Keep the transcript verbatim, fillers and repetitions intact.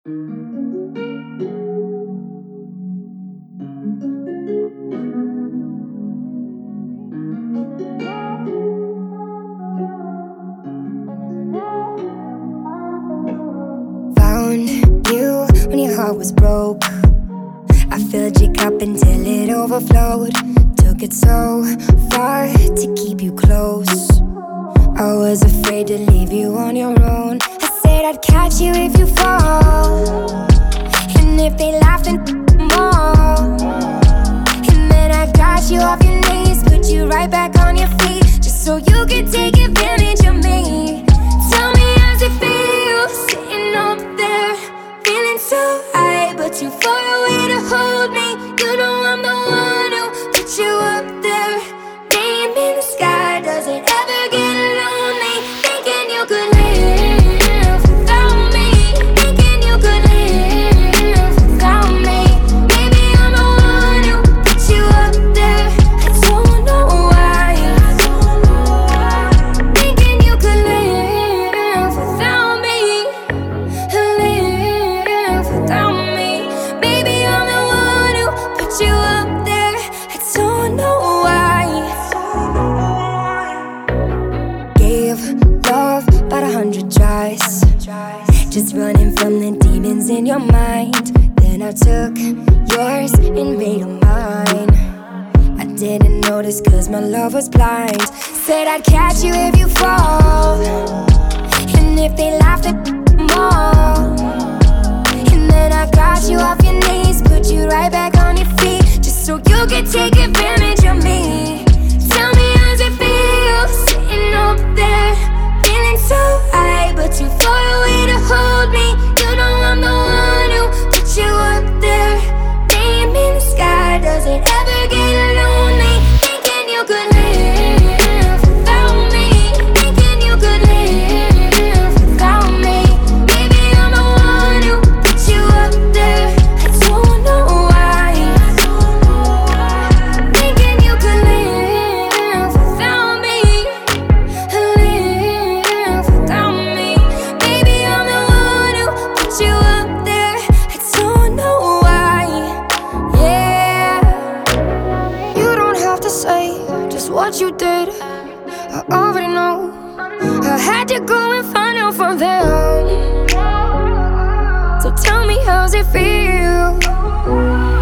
Found you when your heart was broke. I filled your cup until it overflowed. Took it so far to keep you close. I was afraid to leave you on your own. I said I'd catch you if you fall, and if they laugh then more. And then I got you off your knees, put you right back on your feet, just so you could take advantage of me. Tell me how's it feel, sitting up there, feeling so high, but too far away to hold me. You know I'm the one who put you up there. Name in the sky, does it ever get lonely? Thinking you could live without me, thinking you could live without me. Maybe I'm the one who put you up there. I don't know why. Thinking you could live without me, live without me. Baby, I'm the one who put you up there. I don't know why. Gave love about a hundred tries, just running from the demons in your mind. Then I took yours and made them mine. I didn't notice cause my love was blind. Said I'd catch you if you fall, and if they laughed at more. And then I got you off your knees, put you right back on your feet, just so you could take advantage of me. Tell me how's it feel, sitting up there, feeling so high, but too far away to hold me. You know I'm the one who put you up there. Name in the sky, does it ever get lonely? Thinking you could live without me, thinking you could live without me. Baby, I'm the one who put you up there. I don't know why. Thinking you could live without me, live without me. Baby, I'm the one who put you up there. I don't know why. Yeah, you don't have to say just what you did, I already know. I had to go and find out from them. So tell me how's it feel,